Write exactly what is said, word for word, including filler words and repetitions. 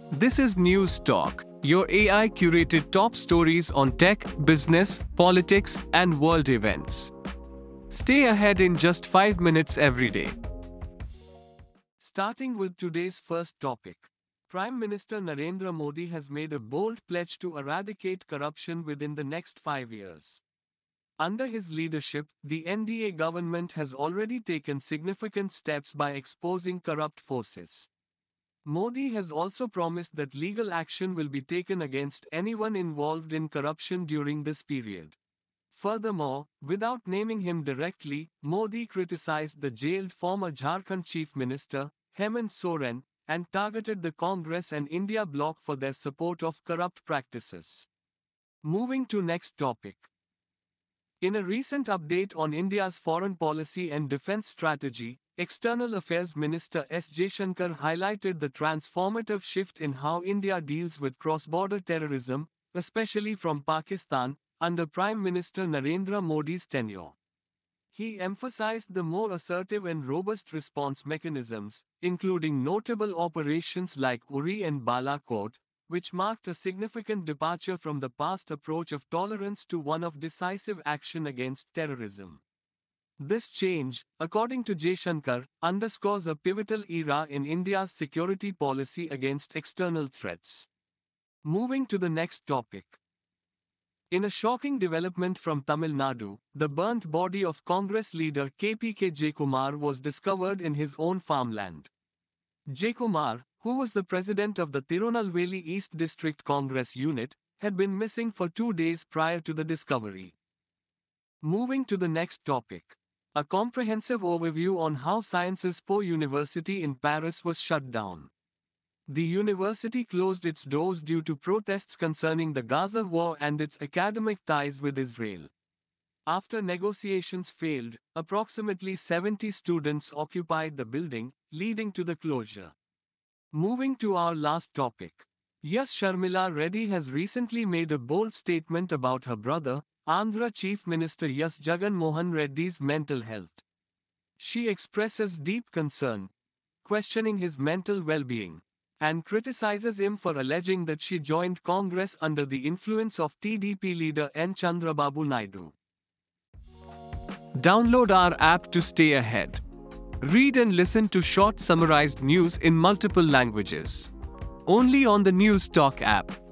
This is News Talk, your A I curated top stories on tech, business, politics, and world events. Stay ahead in just five minutes every day. Starting with today's first topic. Prime Minister Narendra Modi has made a bold pledge to eradicate corruption within the next five years. Under his leadership, the N D A government has already taken significant steps by exposing corrupt forces. Modi has also promised that legal action will be taken against anyone involved in corruption during this period. Furthermore, without naming him directly, Modi criticized the jailed former Jharkhand Chief Minister, Hemant Soren, and targeted the Congress and India bloc for their support of corrupt practices. Moving to next topic. In a recent update on India's foreign policy and defense strategy, External Affairs Minister S. Jaishankar highlighted the transformative shift in how India deals with cross-border terrorism, especially from Pakistan, under Prime Minister Narendra Modi's tenure. He emphasized the more assertive and robust response mechanisms, including notable operations like Uri and Balakot, which marked a significant departure from the past approach of tolerance to one of decisive action against terrorism. This change, according to Jaishankar, underscores a pivotal era in India's security policy against external threats. Moving to the next topic. In a shocking development from Tamil Nadu, the burnt body of Congress leader K P K Jayakumar was discovered in his own farmland. Jayakumar, who was the president of the Tirunelveli East District Congress unit, had been missing for two days prior to the discovery. Moving to the next topic. A comprehensive overview on how Sciences Po University in Paris was shut down. The university closed its doors due to protests concerning the Gaza war and its academic ties with Israel. After negotiations failed, approximately seventy students occupied the building, leading to the closure. Moving to our last topic. Yes, Sharmila Reddy has recently made a bold statement about her brother, Andhra Chief Minister Yes Jagan Mohan Reddy's mental health. She expresses deep concern, questioning his mental well-being, and criticizes him for alleging that she joined Congress under the influence of T D P leader N. Chandrababu Naidu. Download our app to stay ahead. Read and listen to short summarized news in multiple languages. Only on the News Talk app.